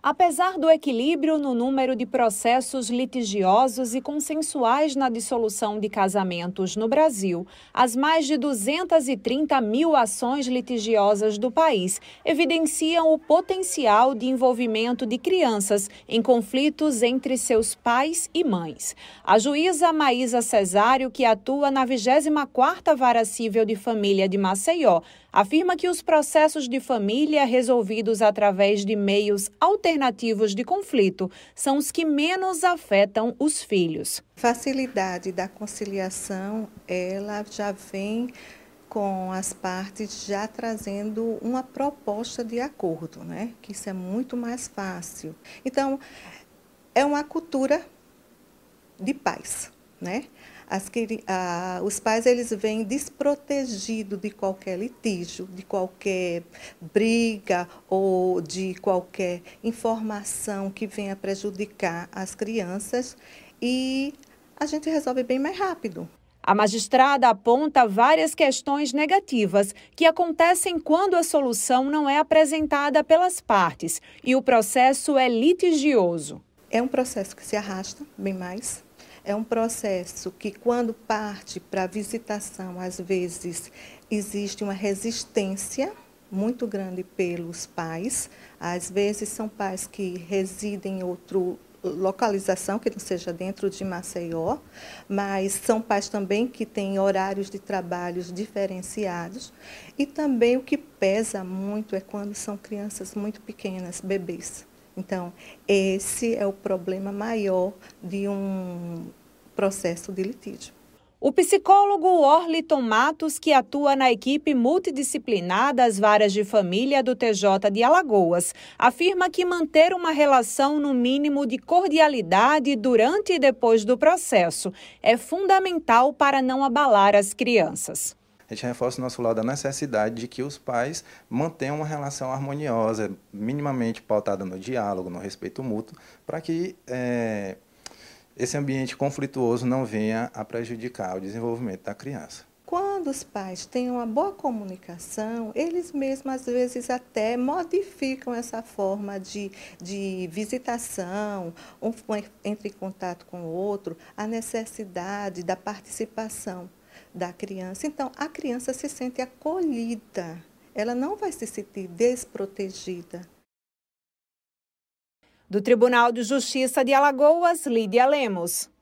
Apesar do equilíbrio no número de processos litigiosos e consensuais na dissolução de casamentos no Brasil, as mais de 230 mil ações litigiosas do país evidenciam o potencial de envolvimento de crianças em conflitos entre seus pais e mães. A juíza Maísa Cesário, que atua na 24ª Vara Cível de Família de Maceió, afirma que os processos de família resolvidos através de meios alternativos de conflito são os que menos afetam os filhos. Facilidade da conciliação, ela já vem com as partes já trazendo uma proposta de acordo, né? Que isso é muito mais fácil. Então, é uma cultura de paz, né? Os pais eles vêm desprotegidos de qualquer litígio, de qualquer briga ou de qualquer informação que venha prejudicar as crianças e a gente resolve bem mais rápido. A magistrada aponta várias questões negativas que acontecem quando a solução não é apresentada pelas partes e o processo é litigioso. É um processo que se arrasta bem mais. É um processo que, quando parte para a visitação, às vezes existe uma resistência muito grande pelos pais. Às vezes são pais que residem em outra localização, que não seja dentro de Maceió, mas são pais também que têm horários de trabalhos diferenciados. E também o que pesa muito é quando são crianças muito pequenas, bebês. Então, esse é o problema maior de um processo de litígio. O psicólogo Orliton Matos, que atua na equipe multidisciplinar das varas de família do TJ de Alagoas, afirma que manter uma relação no mínimo de cordialidade durante e depois do processo é fundamental para não abalar as crianças. A gente reforça o nosso lado da necessidade de que os pais mantenham uma relação harmoniosa, minimamente pautada no diálogo, no respeito mútuo, para que esse ambiente conflituoso não venha a prejudicar o desenvolvimento da criança. Quando os pais têm uma boa comunicação, eles mesmos às vezes até modificam essa forma de visitação, um entra em contato com o outro, a necessidade da participação da criança. Então, a criança se sente acolhida, ela não vai se sentir desprotegida. Do Tribunal de Justiça de Alagoas, Lídia Lemos.